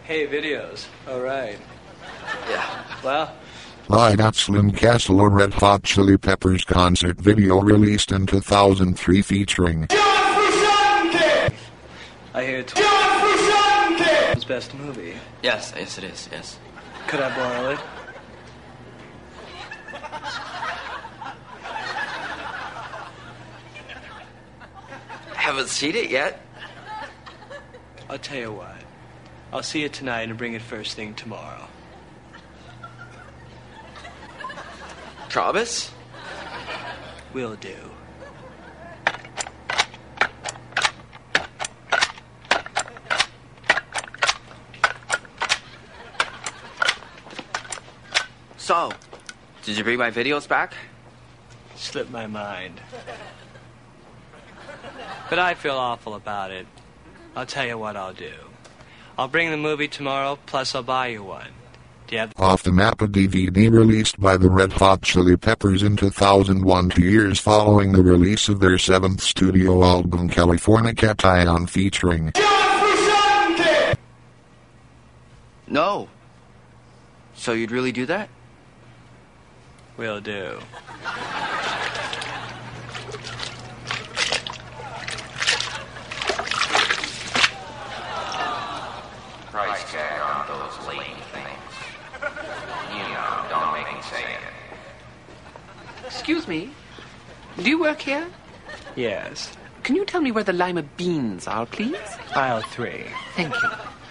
Hey, videos. All right. Yeah. Well, Light at Slim Castle, a Red Hot Chili Peppers concert video released in 2003 featuring I hear it's his best movie. Yes, it is, yes. Could I borrow it? Haven't seen it yet. I'll tell you what. I'll see you tonight and bring it first thing tomorrow. Promise? Will do. So, did you bring my videos back? Slipped my mind. But I feel awful about it. I'll tell you what I'll do. I'll bring the movie tomorrow, plus I'll buy you one. Do you have... Off the Map, a DVD released by the Red Hot Chili Peppers in 2001, 2 years following the release of their 7th studio album Californication, featuring No. So you'd really do that? Will do. Price tag on those lady things. You know, don't make me say it. Excuse me. Do you work here? Yes. Can you tell me where the lima beans are, please? Aisle 3. Thank you.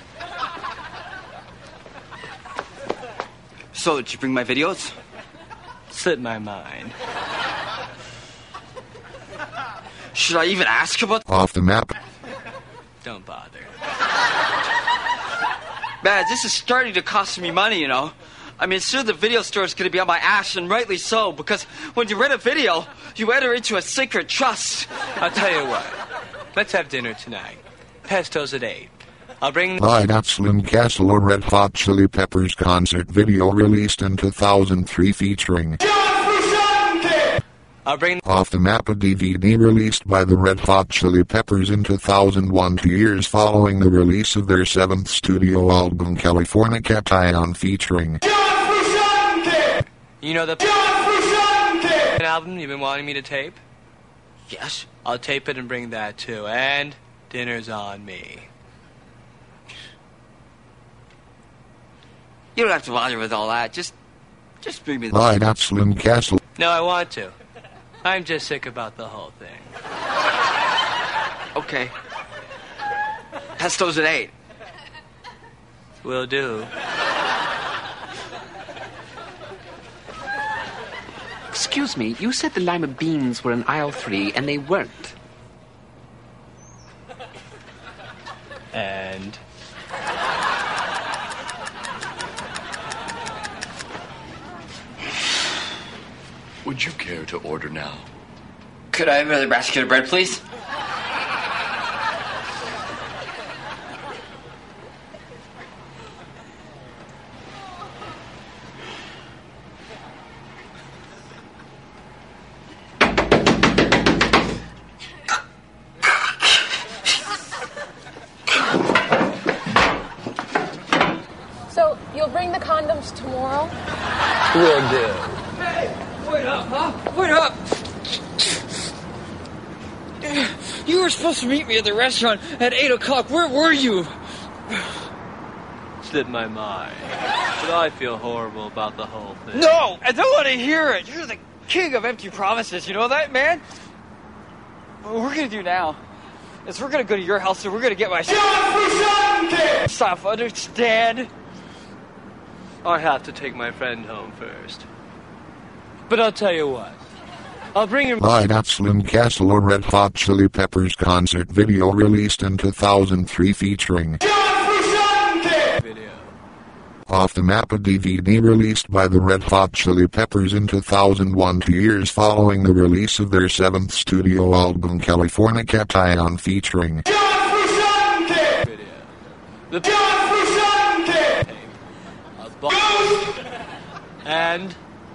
So, did you bring my videos? Slipped my mind. Should I even ask about... Off the Map. Don't bother. Man, this is starting to cost me money, you know. I mean, soon the video store is going to be on my ass, and rightly so, because when you rent a video, you enter into a sacred trust. I'll tell you what. Let's have dinner tonight. Pesto's at 8. I'll bring... Light at Slim Castle, a Red Hot Chili Peppers concert video released in 2003 featuring I'll bring... Off the Map, a DVD released by the Red Hot Chili Peppers in 2001, 2 years following the release of their 7th studio album Californication, featuring You know the album you've been wanting me to tape? Yes? I'll tape it and bring that too. And dinner's on me. You don't have to bother with all that. Just bring me the... Light at Slim Castle. No, I want to. I'm just sick about the whole thing. Okay. Pesto's at 8. Will do. Excuse me, you said the lima beans were in aisle 3, and they weren't. And... Would you care to order now? Could I have another basket of bread, please? So, you'll bring the condoms tomorrow? Will do. Hey, wait up, huh? Wait up! You were supposed to meet me at the restaurant at 8 o'clock. Where were you? Slipped my mind. But I feel horrible about the whole thing. No! I don't want to hear it! You're the king of empty promises, you know that, man? What we're gonna do now is we're gonna go to your house and we're gonna get my stuff, understand? I have to take my friend home first. But I'll tell you what. I'll bring him... Light at Slim Castle, a Red Hot Chili Peppers concert video released in 2003 featuring video. Off the Map, a DVD released by the Red Hot Chili Peppers in 2001, 2 years following the release of their 7th studio album Californication, featuring Video. The... And...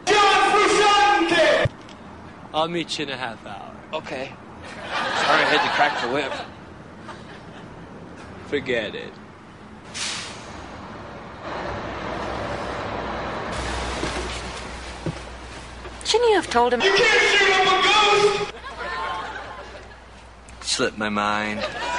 I'll meet you in a half hour. Okay. Sorry I had to crack the whip. Forget it. Shouldn't you have told him? You can't shoot up a ghost! Slipped my mind.